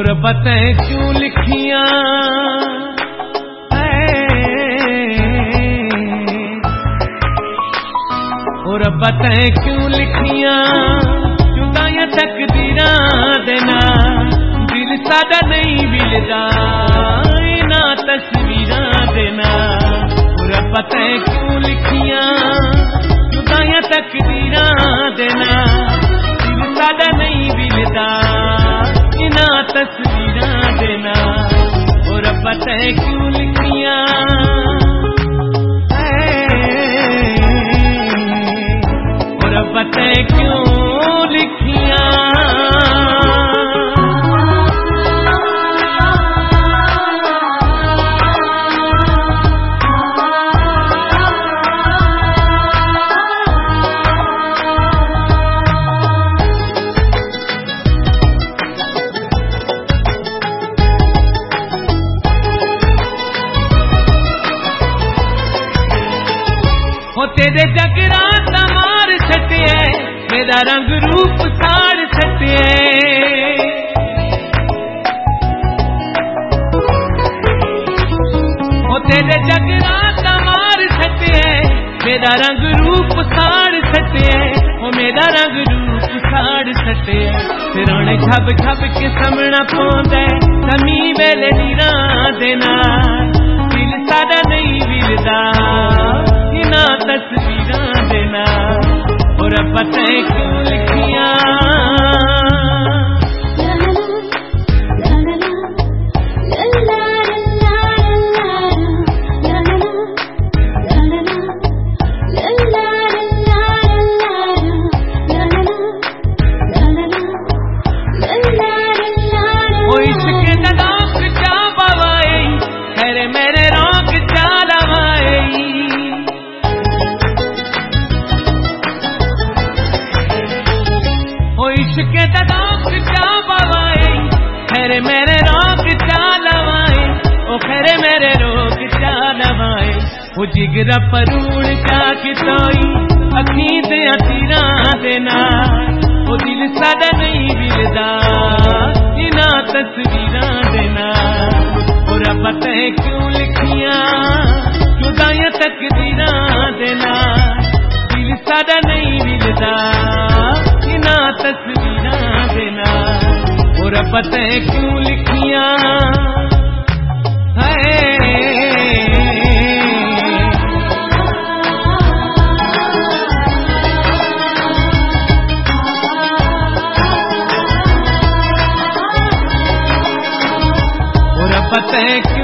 और बताएं क्यों लिखियां और बताएं क्यों लिखियां जुदाइयां तकदीरां देना दिल सादा नहीं मिलदा ना तस्वीरां देना और बताएं क्यों लिखियां जुदाइयां तकदीरां देना दिल सादा नहीं मिलदा ना तस्वीरां देना और बताएं क्यों लिखियां बताएं क्यों लिखियां हो तेरे जगराता मार छटे मेरा रंग रूप साड़ छटे हो तेरे जगराता मार छटे मेरा रंग रूप साड़ छटे हो मेरा रंग रूप साड़ छटे फिर झब झब के समना पौंदा समी वेले नीरा देना दिल सादा नहीं विलदा ना तस्वीरां देना और बताएं क्यों लिखियां के ददाक जा बवाए खैरे मेरे रोक चालवाए ओ खैरे मेरे रोक चालवाए वो जिगरा परूड़ जाके तोई अखी दे अतीरा देना वो दिल सादा नहीं मिलदा ना तस्वीरां देना और बताएं क्यों लिखियां जुदाइयां तकदीरां देना दिल सादा नहीं मिलदा ना तस्वीरां देना और बताएं क्यों लिखियां और बताएं